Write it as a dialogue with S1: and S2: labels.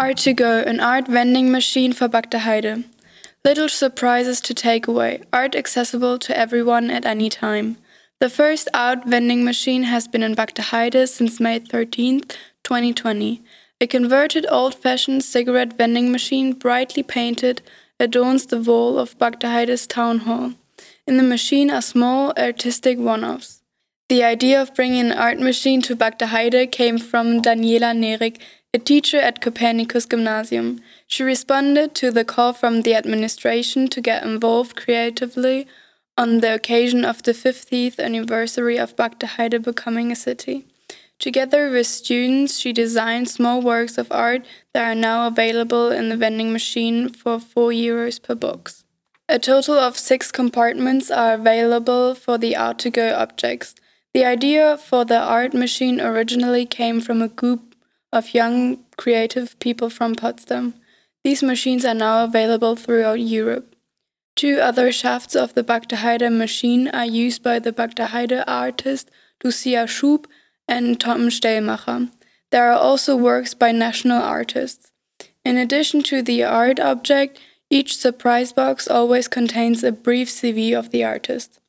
S1: Art2Go, an art vending machine for Bagdaheide. Little surprises to take away. Art accessible to everyone at any time. The first art vending machine has been in Bagdaheide since May 13th, 2020. A converted old-fashioned cigarette vending machine, brightly painted, adorns the wall of Bagdaheide's town hall. In the machine are small, artistic one-offs. The idea of bringing an art machine to Bagdaheide came from Daniela Nerik, a teacher at Copernicus Gymnasium. She responded to the call from the administration to get involved creatively on the occasion of the 50th anniversary of Bagdaheide becoming a city. Together with students, she designed small works of art that are now available in the vending machine for €4 per box. A total of 6 compartments are available for the Art2Go objects. The idea for the art machine originally came from a group of young creative people from Potsdam. These machines are now available throughout Europe. 2 other shafts of the Bagdaheide machine are used by the Bagdaheide artist Lucia Schub and Tom Stellmacher. There are also works by national artists. In addition to the art object, each surprise box always contains a brief CV of the artist.